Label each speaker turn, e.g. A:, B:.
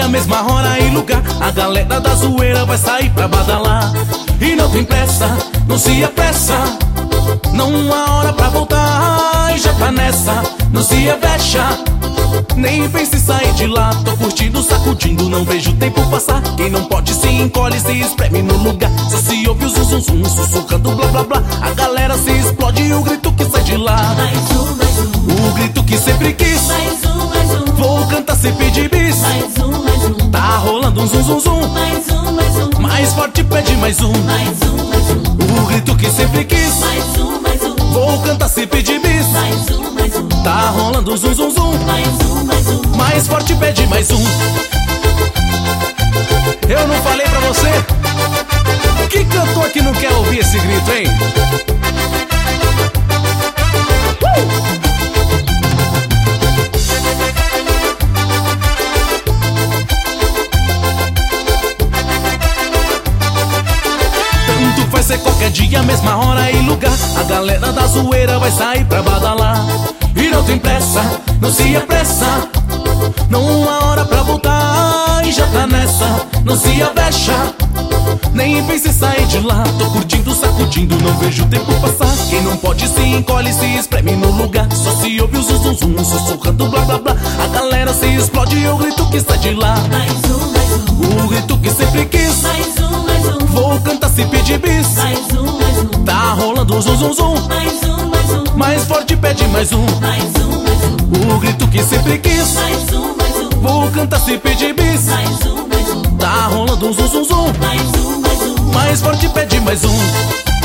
A: dia, mesma hora e lugar, a galera da zoeira vai sair pra badalar. E não tem pressa, não se apressa, não há hora pra voltar. E já tá nessa, não se avexa, nem pense em sair de lá. Tô curtindo, sacudindo, não vejo o tempo passar. Quem não pode se encolhe, se espreme no lugar. Só se ouve o zum zum zum, sussurrando blá blá blá. A galera se explode e o grito que sai de lá.
B: Mais um.
A: O grito que sempre quis.
B: Mais um.
A: Vou cantar sem pedir bis.
B: Mais um.
A: Tá rolando um zum zum zum.
B: Mais um.
A: Mais forte pede mais um.
B: Mais um.
A: O grito que sempre quis.
B: Mais um.
A: Vou cantar sem pedir bis.
B: Mais um.
A: Tá rolando um zum zum zum.
B: Mais um.
A: Mais forte pede mais um. Eu não falei pra você? Que cantor que não quer ouvir esse grito, hein? Tanto faz ser qualquer dia, mesma hora e lugar, a galera da zoeira vai sair pra badalar. E não tem pressa, não se apressa, não há hora pra voltar. E já tá nessa, não se avexa, nem pense em sair de lá. Tô curtindo, sacudindo, não vejo o tempo passar. Quem não pode se encolhe, se espreme no lugar. Só se ouve o zum zum zum, sussurrando blá blá blá. A galera se explode e o grito que sai de lá.
B: Mais um.
A: O grito que sempre quis.
B: Mais um.
A: Vou cantar se pedir bis.
B: Mais um.
A: Tá rolando um zum zum zum.
B: Mais um.
A: Mais forte pede mais um.
B: Mais um.
A: O grito que sempre quis.
B: Mais um.
A: Vou cantar se pedir bis.
B: Mais um.
A: Tá rolando um zum zum zum.
B: Mais um.
A: Mais forte pede mais um.